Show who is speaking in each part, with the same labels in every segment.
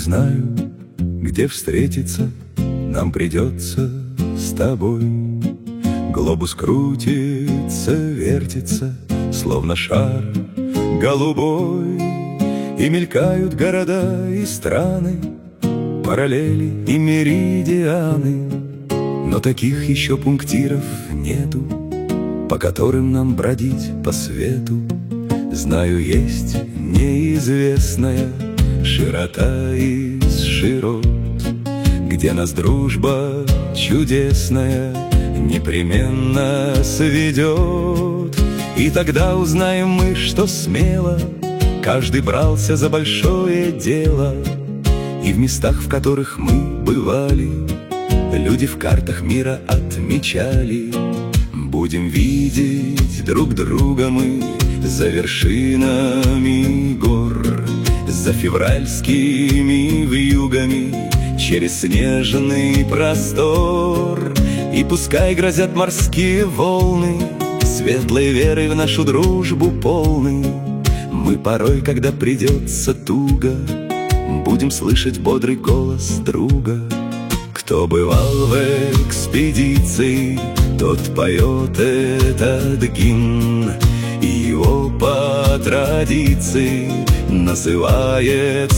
Speaker 1: знаю, где встретиться нам придется с тобой. Глобус крутится, вертится, словно шар голубой, и мелькают города и страны, параллели и меридианы. Но таких еще пунктиров нету, по которым нам бродить по свету. Знаю, есть неизвестная широта из широт, где нас дружба чудесная непременно сведет. И тогда узнаем мы, что смело каждый брался за большое дело. И в местах, в которых мы бывали, люди в картах мира отмечали. Будем видеть друг друга мы за вершинами гор, за февральскими вьюгами, через снежный простор. И пускай грозят морские волны, светлой верой в нашу дружбу полны, мы порой, когда придется туго, будем слышать бодрый голос друга. Кто бывал в экспедиции, тот поет этот гимн, и его по традиции называет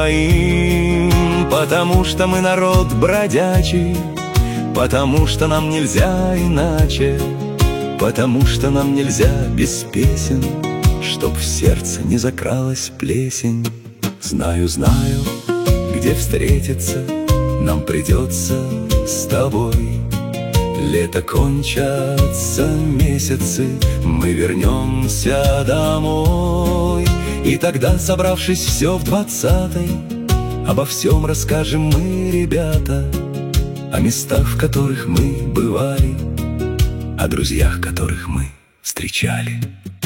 Speaker 1: своим. Потому что мы народ бродячий, потому что нам нельзя иначе, потому что нам нельзя без песен, чтоб в сердце не закралась плесень. Знаю, знаю, где встретиться нам придется с тобой. Лето кончатся месяцы, мы вернемся домой. И тогда, собравшись все в 20-й, обо всем расскажем мы, ребята, о местах, в которых мы бывали, о друзьях, которых мы встречали.